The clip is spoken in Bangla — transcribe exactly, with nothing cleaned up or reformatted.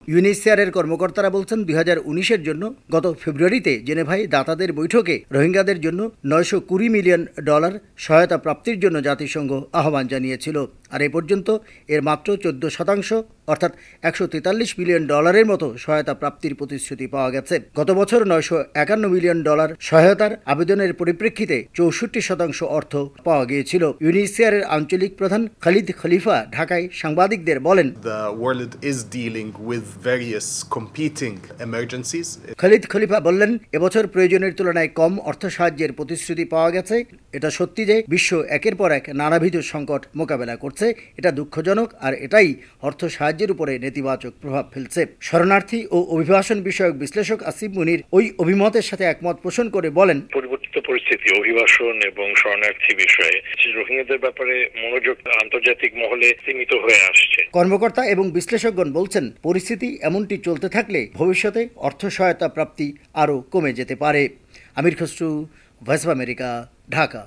ইউএনএইচসিআরের কর্মকর্তারা বলছেন দুই হাজার উনিশের জন্য গত ফেব্রুয়ারিতে জেনেভায় দাতাদের বৈঠকে রোহিঙ্গাদের জন্য নয়শো কুড়ি মিলিয়ন ডলার সহায়তা প্রাপ্তির জন্য জাতিসংঘ আহ্বান জানিয়েছিল। আর এ পর্যন্ত এর মাত্র চোদ্দ শতাংশ অর্থাৎ একশো তেতাল্লিশ মিলিয়ন ডলারের মতো সহায়তা প্রাপ্তির প্রতিশ্রুতি পাওয়া গেছে। গত বছর নয়শো একান্ন মিলিয়ন ডলার সহায়তার আবেদনের পরিপ্রেক্ষিতে চৌষট্টি শতাংশ অর্থ পাওয়া গিয়েছিল। ইউএনএইচসিআরের আঞ্চলিক প্রধান খালিদ খলিফা ঢাকায় সাংবাদিকদের বলেন, The world is dealing with various competing emergencies. Khalid খলিফা বললেন, এবছর প্রয়োজনের তুলনায় কম অর্থ সাহায্যের প্রতিশ্রুতি পাওয়া গেছে। এটা সত্যি যে বিশ্ব একের পর এক নানাবিধ সংকট মোকাবেলা করছে। এটা দুঃখজনক, আর এটাই অর্থ সাহায্যের উপরে নেতিবাচক প্রভাব ফেলছে। শরণার্থী ও অভিবাসন বিষয়ক বিশ্লেষক আসিফ মুনির ওই অভিমতের সাথে একমত পোষণ করে বলেন, পরিবর্তিত পরিস্থিতি, অভিবাসন এবং শরণার্থী বিষয়ে রোহিঙ্গাদের ব্যাপারে মনোযোগ আন্তর্জাতিক মহলে সীমিত হয়ে আসছে। কর্মকর্তা এবং বিশ্লেষকগণ বলছেন, পরিস্থিতি এমনটি চলতে থাকলে ভবিষ্যতে অর্থ সহায়তা প্রাপ্তি আরও কমে যেতে পারে। Amir Khasru, voice of America, Dhaka.